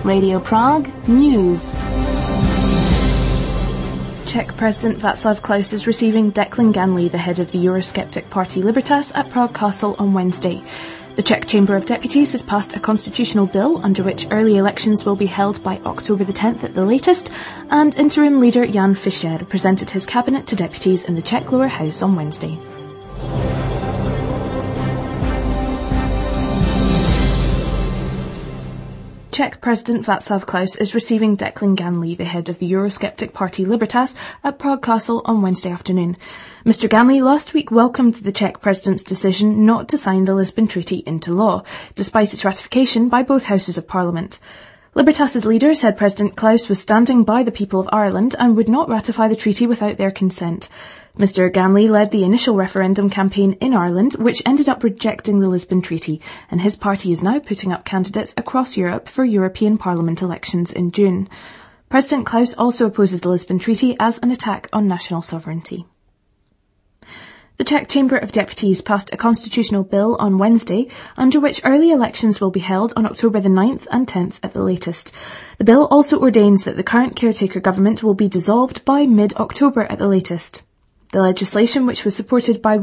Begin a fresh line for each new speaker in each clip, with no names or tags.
Radio Prague News. Czech President Václav Klaus is receiving Declan Ganley, the head of the Eurosceptic party Libertas, at Prague Castle on Wednesday. The Czech Chamber of Deputies has passed a constitutional bill under which early elections will be held by October the 10th at the latest, and interim leader Jan Fischer presented his cabinet to deputies in the Czech lower house on Wednesday. Czech President Václav Klaus is receiving Declan Ganley, the head of the Eurosceptic party Libertas, at Prague Castle on Wednesday afternoon. Mr Ganley last week welcomed the Czech President's decision not to sign the Lisbon Treaty into law, despite its ratification by both houses of Parliament. Libertas's leader said President Klaus was standing by the people of Ireland and would not ratify the treaty without their consent. Mr Ganley led the initial referendum campaign in Ireland, which ended up rejecting the Lisbon Treaty, and his party is now putting up candidates across Europe for European Parliament elections in June. President Klaus also opposes the Lisbon Treaty as an attack on national sovereignty. The Czech Chamber of Deputies passed a constitutional bill on Wednesday, under which early elections will be held on October the 9th and 10th at the latest. The bill also ordains that the current caretaker government will be dissolved by mid-October at the latest. The legislation, which was supported by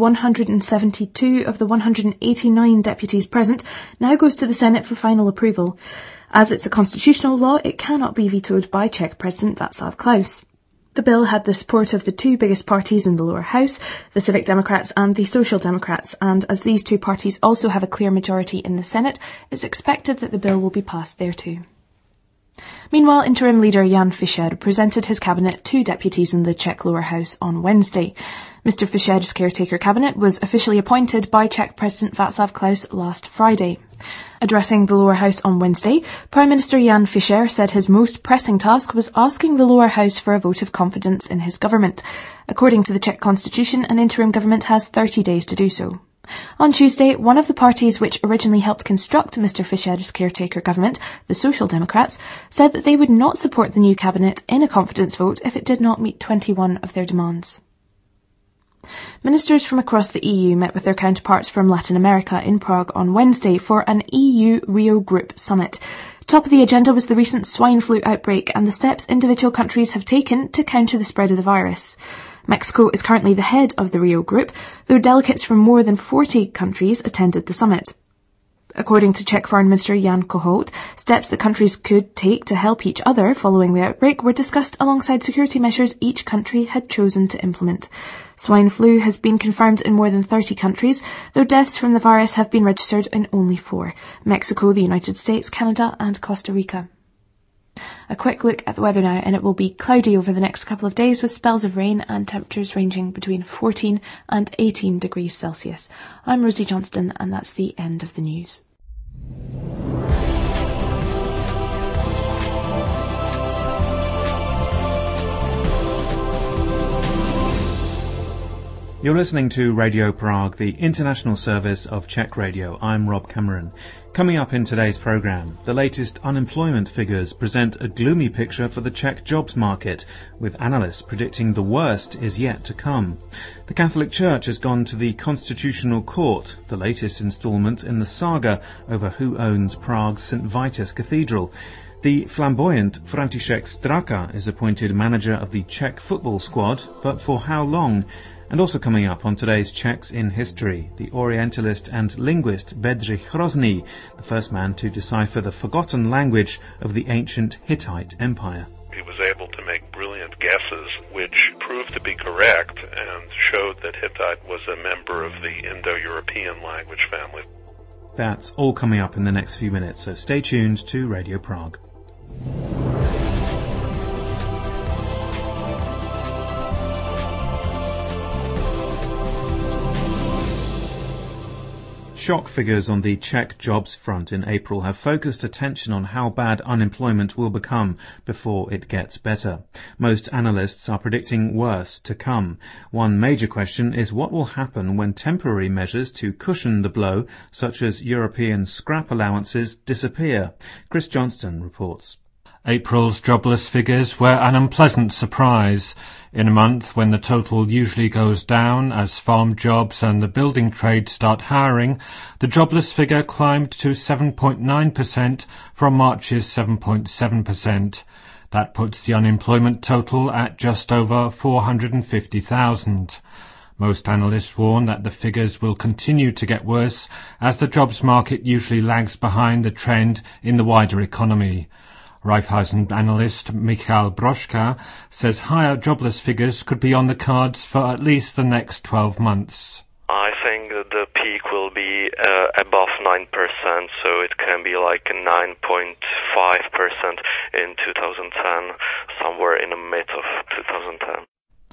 172 of the 189 deputies present, now goes to the Senate for final approval. As it's a constitutional law, it cannot be vetoed by Czech President Václav Klaus. The bill had the support of the two biggest parties in the lower house, the Civic Democrats and the Social Democrats, and as these two parties also have a clear majority in the Senate, it's expected that the bill will be passed there too. Meanwhile, interim leader Jan Fischer presented his cabinet to deputies in the Czech lower house on Wednesday. Mr Fischer's caretaker cabinet was officially appointed by Czech President Václav Klaus last Friday. Addressing the lower house on Wednesday, Prime Minister Jan Fischer said his most pressing task was asking the lower house for a vote of confidence in his government. According to the Czech constitution, an interim government has 30 days to do so. On Tuesday, one of the parties which originally helped construct Mr Fischer's caretaker government, the Social Democrats, said that they would not support the new cabinet in a confidence vote if it did not meet 21 of their demands. Ministers from across the EU met with their counterparts from Latin America in Prague on Wednesday for an EU-Rio Group summit. Top of the agenda was the recent swine flu outbreak and the steps individual countries have taken to counter the spread of the virus. Mexico is currently the head of the Rio Group, though delegates from more than 40 countries attended the summit. According to Czech Foreign Minister Jan Kohout, steps that countries could take to help each other following the outbreak were discussed alongside security measures each country had chosen to implement. Swine flu has been confirmed in more than 30 countries, though deaths from the virus have been registered in only 4: Mexico, the United States, Canada and Costa Rica. A quick look at the weather now, and it will be cloudy over the next couple of days with spells of rain and temperatures ranging between 14 and 18 degrees Celsius. I'm Rosie Johnston and that's the end of the news.
You're listening to Radio Prague, the international service of Czech Radio. I'm Rob Cameron. Coming up in today's programme, the latest unemployment figures present a gloomy picture for the Czech jobs market, with analysts predicting the worst is yet to come. The Catholic Church has gone to the Constitutional Court, the latest instalment in the saga over who owns Prague's St. Vitus Cathedral. The flamboyant František Straka is appointed manager of the Czech football squad, but for how long? And also coming up on today's Czechs in History, the Orientalist and linguist Bedřich Hrozný, the first man to decipher the forgotten language of the ancient Hittite Empire.
He was able to make brilliant guesses which proved to be correct and showed that Hittite was a member of the Indo-European language family.
That's all coming up in the next few minutes, so stay tuned to Radio Prague. Shock figures on the Czech jobs front in April have focused attention on how bad unemployment will become before it gets better. Most analysts are predicting worse to come. One major question is what will happen when temporary measures to cushion the blow, such as European scrap allowances, disappear. Chris Johnston reports.
April's jobless figures were an unpleasant surprise. In a month when the total usually goes down as farm jobs and the building trade start hiring, the jobless figure climbed to 7.9% from March's 7.7%. That puts the unemployment total at just over 450,000. Most analysts warn that the figures will continue to get worse as the jobs market usually lags behind the trend in the wider economy. Raiffeisen analyst Michal Broška says higher jobless figures could be on the cards for at least the next 12 months.
I think that the peak will be above 9%, so it can be like 9.5% in 2010, somewhere in the mid of 2010.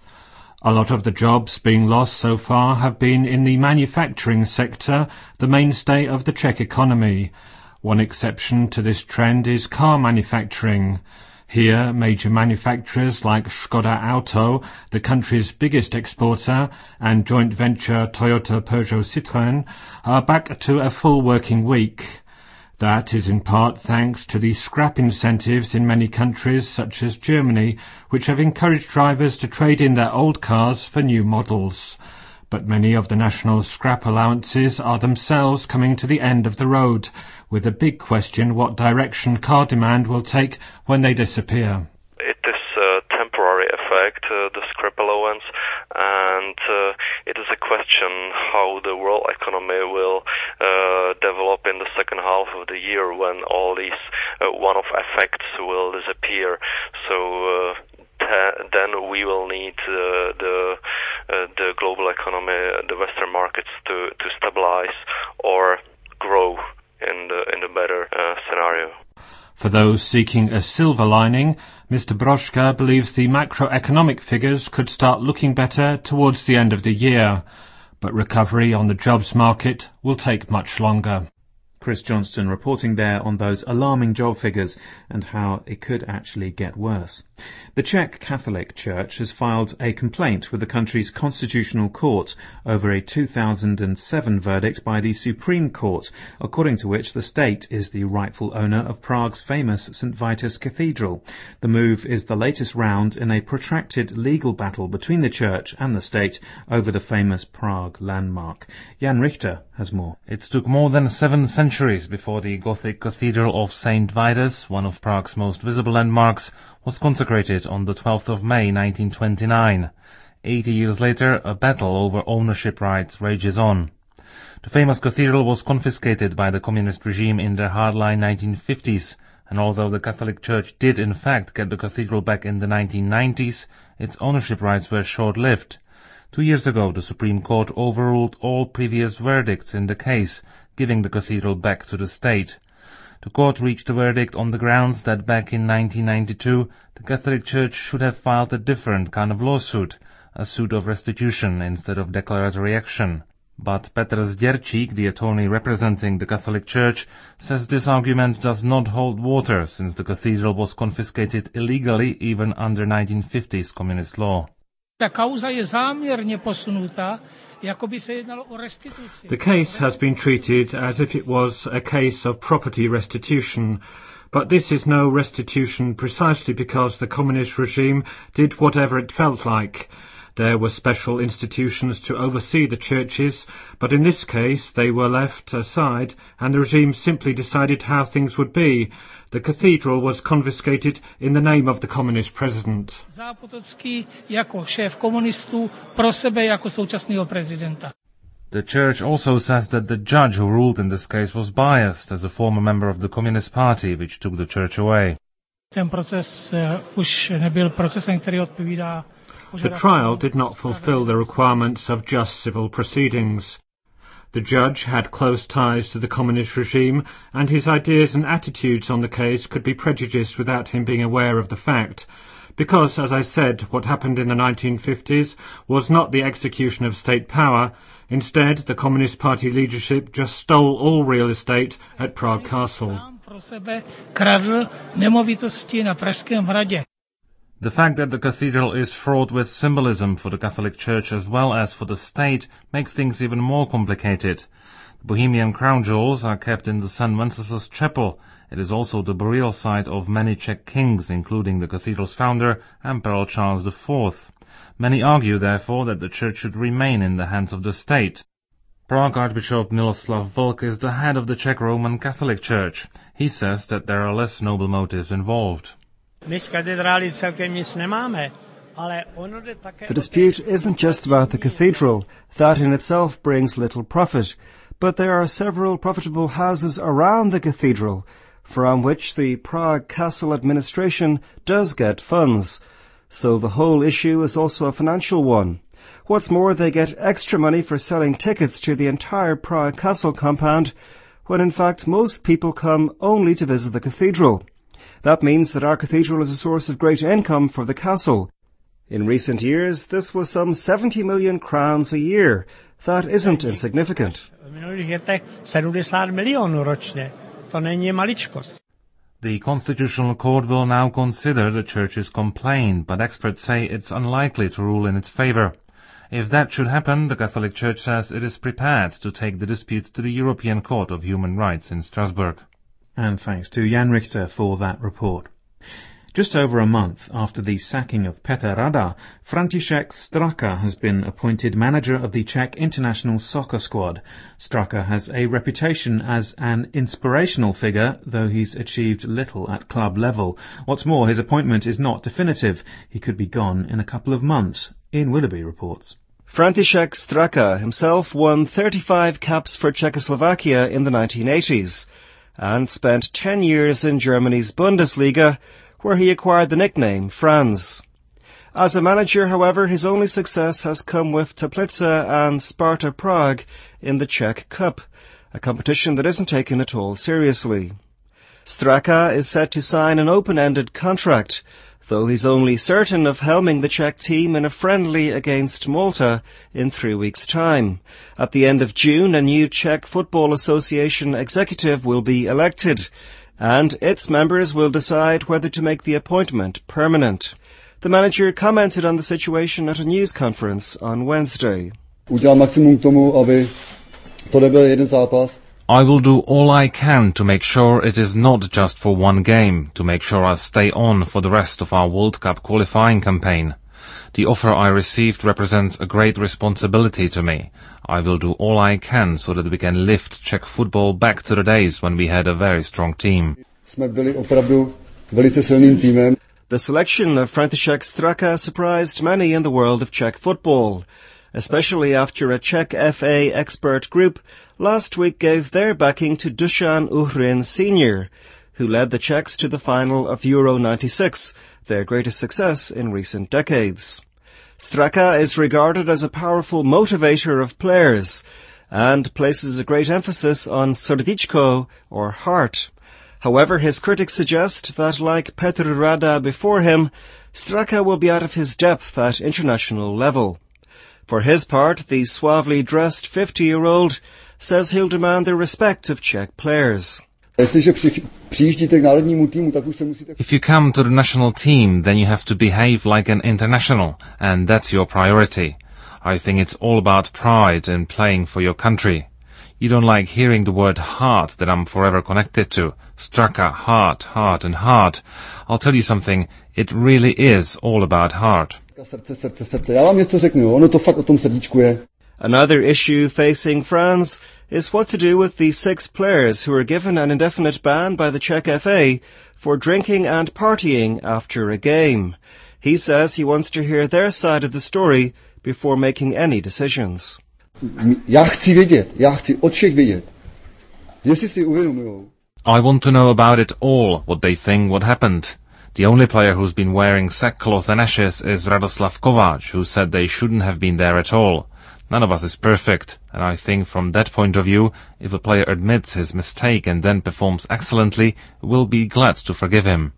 A lot of the jobs being lost so far have been in the manufacturing sector, the mainstay of the Czech economy. One exception to this trend is car manufacturing. Here, major manufacturers like Škoda Auto, the country's biggest exporter, and joint venture Toyota Peugeot Citroën are back to a full working week. That is in part thanks to the scrap incentives in many countries such as Germany, which have encouraged drivers to trade in their old cars for new models. But many of the national scrap allowances are themselves coming to the end of the road, with a big question what direction car demand will take when they disappear.
It is a temporary effect, the scrap allowance, and it is a question how the world economy will develop in the second half of the year when all these one-off effects will disappear. So then we will need the global economy, the Western markets to stabilize or grow in the better scenario.
For those seeking a silver lining, Mr. Broška believes the macroeconomic figures could start looking better towards the end of the year, but recovery on the jobs market will take much longer.
Chris Johnston reporting there on those alarming job figures and how it could actually get worse. The Czech Catholic Church has filed a complaint with the country's constitutional court over a 2007 verdict by the Supreme Court, according to which the state is the rightful owner of Prague's famous St. Vitus Cathedral. The move is the latest round in a protracted legal battle between the church and the state over the famous Prague landmark. Jan Richter has more.
It took more than 7 centuries before the Gothic Cathedral of St. Vitus, one of Prague's most visible landmarks, was consecrated on the 12th of May 1929. 80 years later, a battle over ownership rights rages on. The famous cathedral was confiscated by the communist regime in the hardline 1950s, and although the Catholic Church did in fact get the cathedral back in the 1990s, its ownership rights were short-lived. 2 years ago, the Supreme Court overruled all previous verdicts in the case, giving the cathedral back to the state. The court reached a verdict on the grounds that back in 1992 the Catholic Church should have filed a different kind of lawsuit, a suit of restitution instead of declaratory action. But Petr Zděrčík, the attorney representing the Catholic Church, says this argument does not hold water since the cathedral was confiscated illegally even under 1950s communist law.
The
case has been treated as if it was a case of property restitution, but this is no restitution precisely because the communist regime did whatever it felt like. There were special institutions to oversee the churches, but in this case they were left aside and the regime simply decided how things would be. The cathedral was confiscated in the name of the communist president.
The church also says that the judge who ruled in this case was biased as a former member of the Communist Party, which took the church away.
The trial did not fulfill the requirements of just civil proceedings. The judge had close ties to the communist regime, and his ideas and attitudes on the case could be prejudiced without him being aware of the fact. Because, as I said, what happened in the 1950s was not the execution of state power. Instead, the Communist Party leadership just stole all real estate at Prague Castle.
The fact that the cathedral is fraught with symbolism for the Catholic Church as well as for the state make things even more complicated. Bohemian crown jewels are kept in the St. Wenceslas Chapel. It is also the burial site of many Czech kings, including the cathedral's founder, Emperor Charles IV. Many argue, therefore, that the church should remain in the hands of the state. Prague Archbishop Miloslav Vlk is the head of the Czech Roman Catholic Church. He says that there are less noble motives involved.
The dispute isn't just about the cathedral. That in itself brings little profit. But there are several profitable houses around the cathedral, from which the Prague Castle administration does get funds. So the whole issue is also a financial one. What's more, they get extra money for selling tickets to the entire Prague Castle compound, when in fact most people come only to visit the cathedral. That means that our cathedral is a source of great income for the castle. In recent years, this was some 70 million crowns a year. That isn't insignificant.
The Constitutional Court will now consider the Church's complaint, but experts say it's unlikely to rule in its favor. If that should happen, the Catholic Church says it is prepared to take the dispute to the European Court of Human Rights in Strasbourg.
And thanks to Jan Richter for that report. Just over a month after the sacking of Petr Rada, František Straka has been appointed manager of the Czech international soccer squad. Straka has a reputation as an inspirational figure, though he's achieved little at club level. What's more, his appointment is not definitive. He could be gone in a couple of months. Ian Willoughby reports.
František Straka himself won 35 caps for Czechoslovakia in the 1980s and spent 10 years in Germany's Bundesliga, where he acquired the nickname Franz. As a manager, however, his only success has come with Teplice and Sparta Prague in the Czech Cup, a competition that isn't taken at all seriously. Straka is set to sign an open-ended contract, though he's only certain of helming the Czech team in a friendly against Malta in 3 weeks' time. At the end of June, a new Czech Football Association executive will be elected, and its members will decide whether to make the appointment permanent. The manager commented on the situation at a news conference on Wednesday.
I will do all I can to make sure it is not just for one game, to make sure I stay on for the rest of our World Cup qualifying campaign. The offer I received represents a great responsibility to me. I will do all I can so that we can lift Czech football back to the days when we had a very strong team.
The selection of František Straka surprised many in the world of Czech football, especially after a Czech FA expert group last week gave their backing to Dusan Uhrin Sr., who led the Czechs to the final of Euro 96, their greatest success in recent decades. Straka is regarded as a powerful motivator of players and places a great emphasis on srdíčko, or heart. However, his critics suggest that, like Petr Rada before him, Straka will be out of his depth at international level. For his part, the suavely dressed 50-year-old says he'll demand the respect of Czech players.
If you come to the national team, then you have to behave like an international, and that's your priority. I think it's all about pride and playing for your country. You don't like hearing the word heart that I'm forever connected to. Straka, heart, heart and heart. I'll tell you something, it really is all about heart.
Another issue facing France is what to do with the 6 players who were given an indefinite ban by the Czech FA for drinking and partying after a game. He says he wants to hear their side of the story before making any decisions.
I want to know about it all, what they think, what happened. The only player who's been wearing sackcloth and ashes is Radoslav Kováč, who said they shouldn't have been there at all. None of us is perfect, and I think from that point of view, if a player admits his mistake and then performs excellently, we'll be glad to forgive him.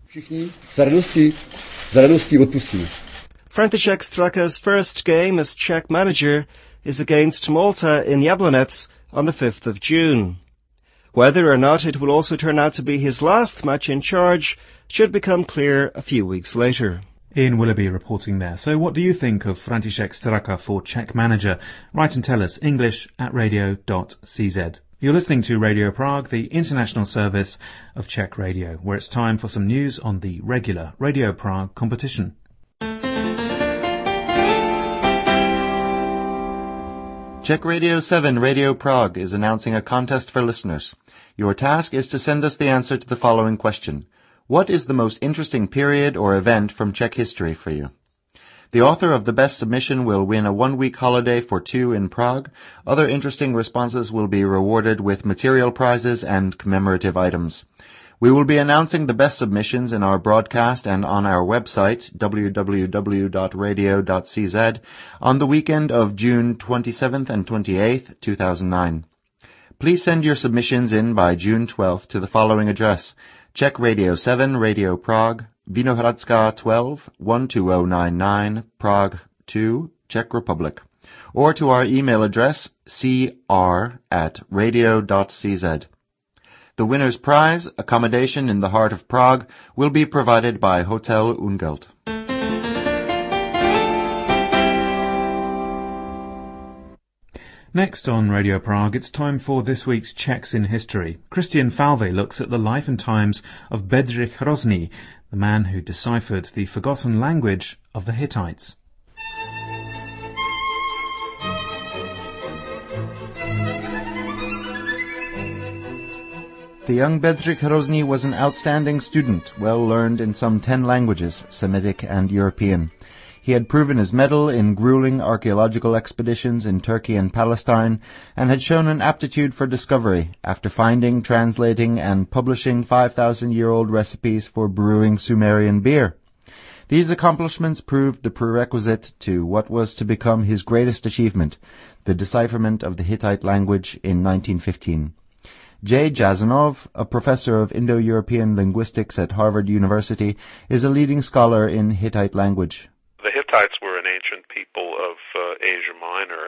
František Straka's first game as Czech manager is against Malta in Jablonec on the 5th of June. Whether or not it will also turn out to be his last match in charge should become clear a few weeks later.
Ian Willoughby reporting there. So what do you think of František Straka for Czech manager? Write and tell us, English@radio.cz. You're listening to Radio Prague, the international service of Czech Radio, where it's time for some news on the regular Radio Prague competition.
Czech Radio 7 Radio Prague is announcing a contest for listeners. Your task is to send us the answer to the following question. What is the most interesting period or event from Czech history for you? The author of the best submission will win a one-week holiday for two in Prague. Other interesting responses will be rewarded with material prizes and commemorative items. We will be announcing the best submissions in our broadcast and on our website, www.radio.cz, on the weekend of June 27th and 28th, 2009. Please send your submissions in by June 12th to the following address: Czech Radio 7 Radio Prague, Vinohradská 12, 12099, Prague 2, Czech Republic, or to our email address cr@radio.cz. The winner's prize, accommodation in the heart of Prague, will be provided by Hotel Ungelt.
Next on Radio Prague, it's time for this week's Czechs in History. Christian Falvey looks at the life and times of Bedřich Hrozný, the man who deciphered the forgotten language of the Hittites.
The young Bedřich Hrozný was an outstanding student, well learned in some 10 languages, Semitic and European. He had proven his mettle in grueling archaeological expeditions in Turkey and Palestine, and had shown an aptitude for discovery after finding, translating, and publishing 5,000-year-old recipes for brewing Sumerian beer. These accomplishments proved the prerequisite to what was to become his greatest achievement, the decipherment of the Hittite language in 1915. J. Jazanov, a professor of Indo-European linguistics at Harvard University, is a leading scholar in Hittite language.
The Hittites were an ancient people of Asia Minor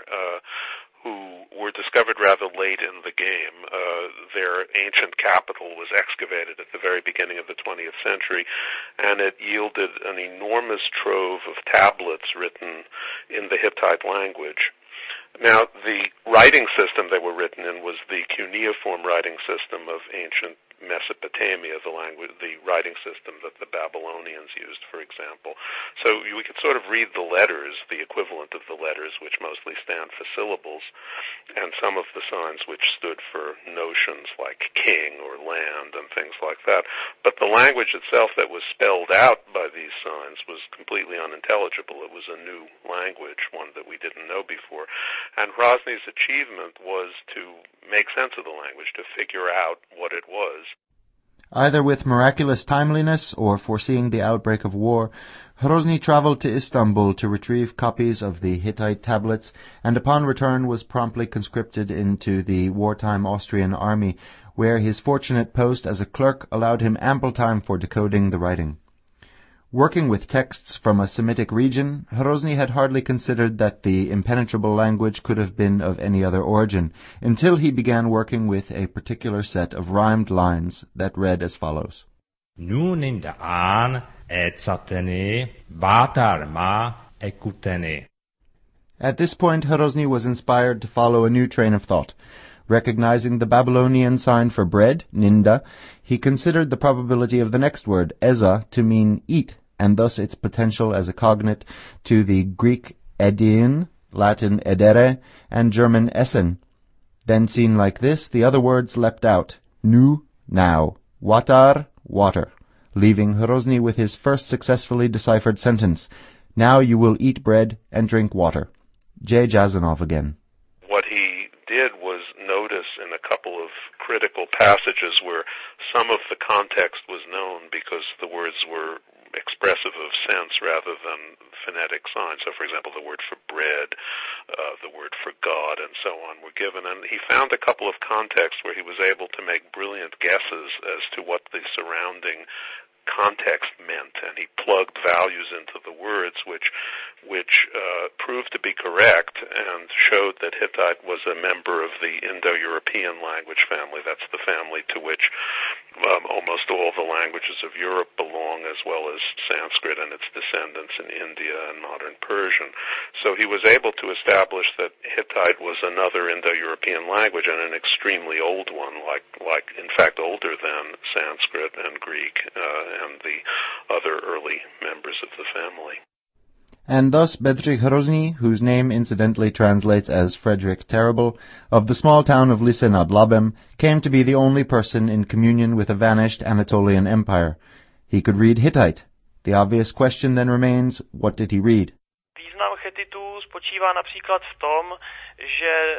who were discovered rather late in the game. Their ancient capital was excavated at the very beginning of the 20th century, and it yielded an enormous trove of tablets written in the Hittite language. Now, the writing system they were written in was the cuneiform writing system of ancient Mesopotamia, the writing system that the Babylonians used, for example. So we could sort of read the letters, the equivalent of the letters, which mostly stand for syllables, and some of the signs which stood for notions like king or land and things like that. But the language itself that was spelled out by these signs was completely unintelligible. It was a new language, one that we didn't know before. And Hrozny's achievement was to make sense of the language, to figure out what it was.
Either with miraculous timeliness or foreseeing the outbreak of war, Hrozný traveled to Istanbul to retrieve copies of the Hittite tablets, and upon return was promptly conscripted into the wartime Austrian army, where his fortunate post as a clerk allowed him ample time for decoding the writing. Working with texts from a Semitic region, Hrozný had hardly considered that the impenetrable language could have been of any other origin, until he began working with a particular set of rhymed lines that read as follows.
Nun in der an etsatene, vatar ma ekutene.
At this point, Hrozný was inspired to follow a new train of thought. Recognizing the Babylonian sign for bread, ninda, he considered the probability of the next word, eza, to mean eat, and thus its potential as a cognate to the Greek edin, Latin edere, and German essen. Then seen like this, the other words leapt out, nu, now, watar, water, leaving Hrozný with his first successfully deciphered sentence, now you will eat bread and drink water. J. Jazanov again.
What he did was notice in a couple of critical passages where some of the context was known because the words were expressive of sense rather than phonetic signs. So, for example, the word for bread, the word for God, and so on were given. And he found a couple of contexts where he was able to make brilliant guesses as to what the surrounding context meant, and he plugged values into the words which proved to be correct and showed that Hittite was a member of the Indo-European language family. That's the family to which almost all the languages of Europe belong, as well as Sanskrit and its descendants in India and modern Persian. So he was able to establish that Hittite was another Indo-European language, and an extremely old one, like in fact older than Sanskrit and Greek and the other early members of the family.
And thus Bedřich Hrozný, whose name incidentally translates as Frederick Terrible, of the small town of Lise nad Labem, came to be the only person in communion with a vanished Anatolian empire. He could read Hittite. The obvious question then remains, what did he read?
Význam Chetitů spočívá například v tom, že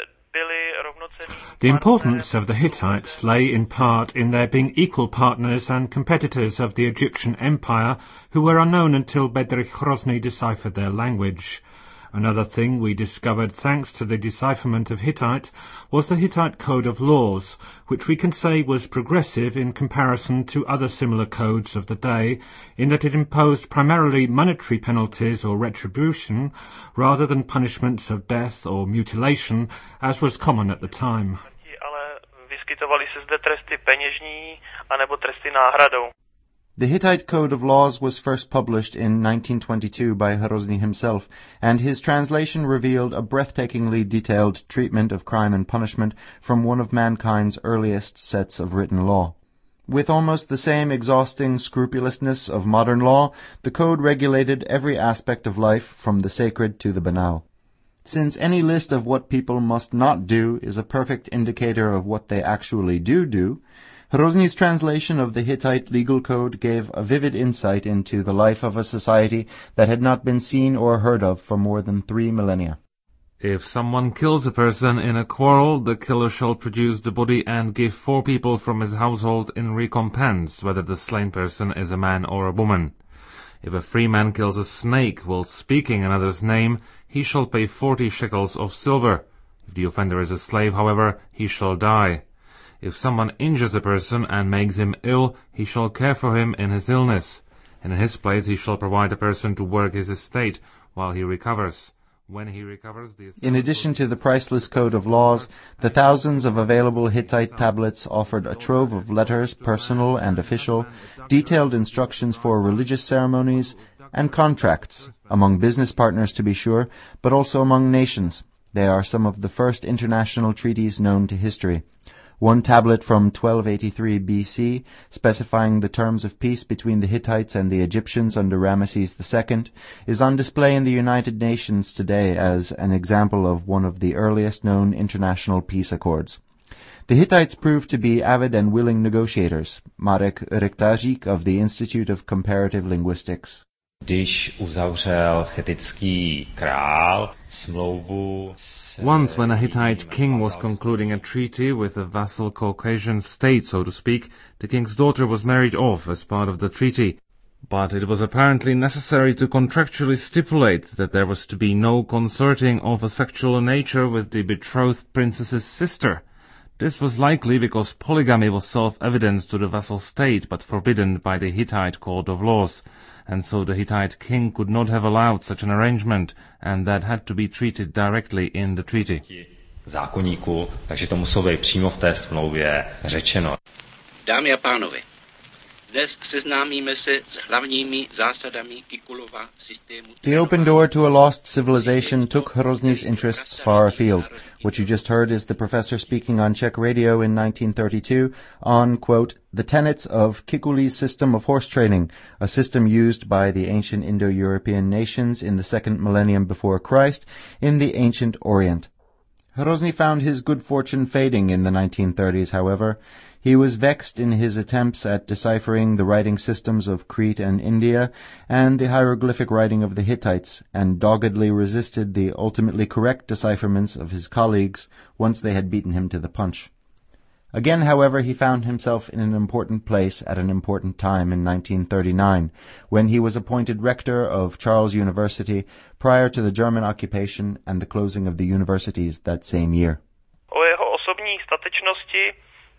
the importance of the Hittites lay in part in their being equal partners and competitors of the Egyptian Empire, who were unknown until Bedřich Hrozný deciphered their language. Another thing we discovered thanks to the decipherment of Hittite was the Hittite Code of Laws, which we can say was progressive in comparison to other similar codes of the day, in that it imposed primarily monetary penalties or retribution, rather than punishments of death or mutilation, as was common at the time.
Ale vyskytovaly se zde tresty peněžní anebo tresty náhradou.
The Hittite Code of Laws was first published in 1922 by Hrozný himself, and his translation revealed a breathtakingly detailed treatment of crime and punishment from one of mankind's earliest sets of written law. With almost the same exhausting scrupulousness of modern law, the code regulated every aspect of life from the sacred to the banal. Since any list of what people must not do is a perfect indicator of what they actually do, Hrozny's translation of the Hittite legal code gave a vivid insight into the life of a society that had not been seen or heard of for more than 3 millennia.
If someone kills a person in a quarrel, the killer shall produce the body and give 4 people from his household in recompense, whether the slain person is a man or a woman. If a free man kills a snake while speaking another's name, he shall pay 40 shekels of silver. If the offender is a slave, however, he shall die. If someone injures a person and makes him ill, he shall care for him in his illness, and in his place he shall provide a person to work his estate while he recovers. When he recovers,
in addition to the priceless code of laws, the thousands of available Hittite tablets offered a trove of letters, personal and official, detailed instructions for religious ceremonies, and contracts, among business partners to be sure, but also among nations. They are some of the first international treaties known to history. One tablet from 1283 BC, specifying the terms of peace between the Hittites and the Egyptians under Ramesses II, is on display in the United Nations today as an example of one of the earliest known international peace accords. The Hittites proved to be avid and willing negotiators. Marek Ryktařík of the Institute of Comparative Linguistics.
Když uzavřel chetitský král smlouvu.
Once, when a Hittite king was concluding a treaty with a vassal Caucasian state, so to speak, the king's daughter was married off as part of the treaty. But it was apparently necessary to contractually stipulate that there was to be no consorting of a sexual nature with the betrothed princess's sister. This was likely because polygamy was self-evident to the vassal state, but forbidden by the Hittite Code of Laws, and so the Hittite king could not have allowed such an arrangement, and that had to be treated directly in the treaty.
Zákoníku, takže to muselo být přímo v té smlouvě řečeno.
Dámy a pánové, dnes seznámíme se s hlavními zásadami Kikulova systému.
The open door to a lost civilization took Hrozny's interests far afield. What you just heard is the professor speaking on Czech radio in 1932 on, quote, the tenets of Kikuli's system of horse training, a system used by the ancient Indo-European nations in the 2nd millennium before Christ in the ancient Orient. Hrozny found his good fortune fading in the 1930s, however. He was vexed in his attempts at deciphering the writing systems of Crete and India and the hieroglyphic writing of the Hittites, and doggedly resisted the ultimately correct decipherments of his colleagues once they had beaten him to the punch. Again, however, he found himself in an important place at an important time in 1939, when he was appointed rector of Charles University prior to the German occupation and the closing of the universities that same year.
O jeho osobní statečnosti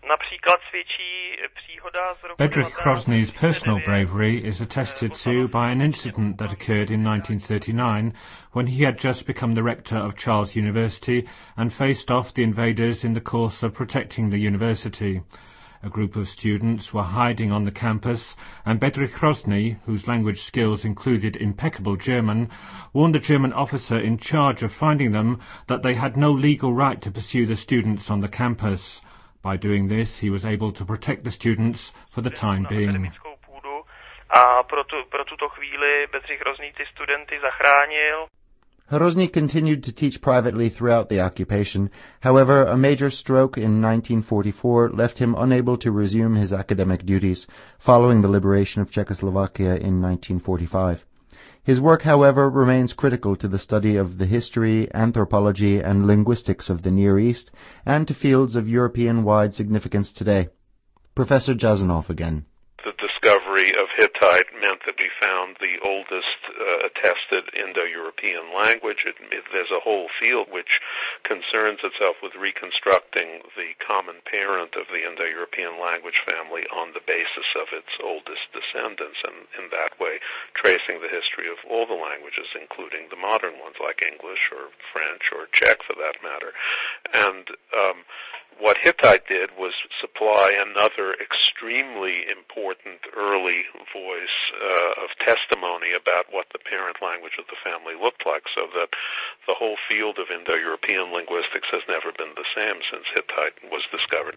Například svědčí příhoda z roku
Bedřich Hrozny's personal bravery is attested to by an incident that occurred in 1939 when he had just become the rector of Charles University and faced off the invaders in the course of protecting the university. A group of students were hiding on the campus, and Bedřich Hrozny, whose language skills included impeccable German, warned the German officer in charge of finding them that they had no legal right to pursue the students on the campus. By doing this, he was able to protect the students for the time being.
A pro tuto chvíli Bedřich Hrozný ty studenty zachránil.
Hrozny continued to teach privately throughout the occupation. However, a major stroke in 1944 left him unable to resume his academic duties following the liberation of Czechoslovakia in 1945. His work, however, remains critical to the study of the history, anthropology, and linguistics of the Near East, and to fields of European-wide significance today. Professor Jasanoff again.
The discovery of Hittite meant that we found the oldest attested Indo-European language. There's a whole field which concerns itself with reconstructing the common parent of the Indo-European language family on the basis of its oldest descendants, and in that way tracing the history of all the languages, including the modern ones like English or French or Czech for that matter. And what Hittite did was supply another extremely important early voice of testimony about what the parent language of the family looked like, so that the whole field of Indo-European linguistics has never been the same since Hittite was discovered.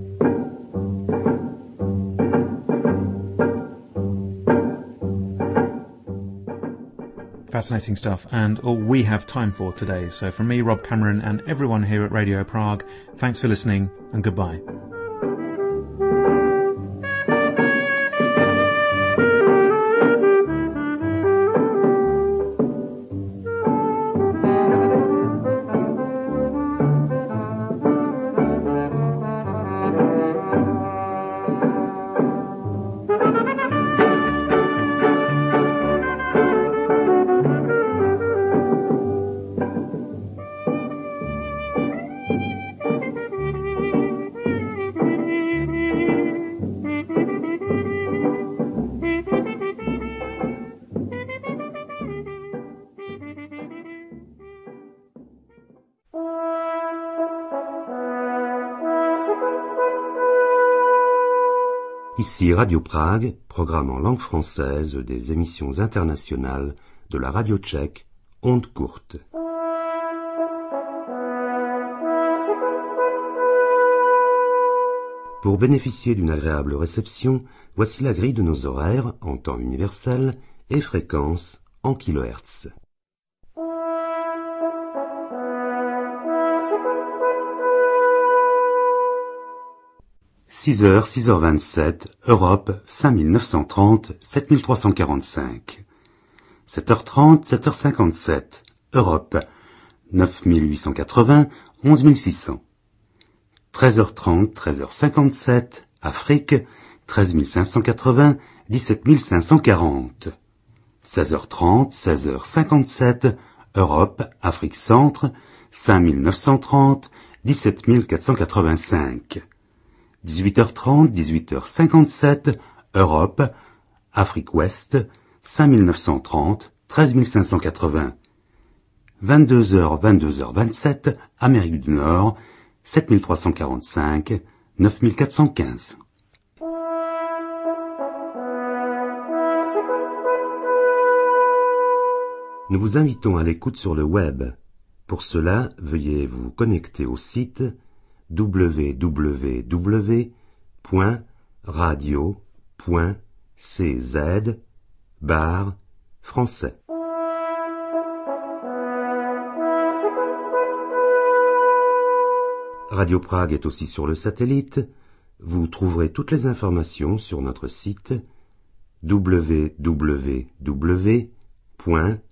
Fascinating stuff, and all we have time for today. So from me, Rob Cameron, and everyone here at Radio Prague, thanks for listening and goodbye.
Ici Radio Prague, programme en langue française des émissions internationales de la radio tchèque, Ondes courtes. Pour bénéficier d'une agréable réception, voici la grille de nos horaires en temps universel et fréquence en kHz. 6h, 6h27, Europe, 5930, 7345. 7h30, 7h57, Europe, 9880, 11600. 13h30, 13h57, Afrique, 13580, 17540. 16h30, 16h57, Europe, Afrique Centre, 5930, 17485. 18h30, 18h57, Europe, Afrique Ouest, 5930, 13580. 22h, 22h27, Amérique du Nord, 7345, 9415. Nous vous invitons à l'écoute sur le web. Pour cela, veuillez vous connecter au site www.radio.cz/français. Radio Prague est aussi sur le satellite. Vous trouverez toutes les informations sur notre site www.radio.cz/prague.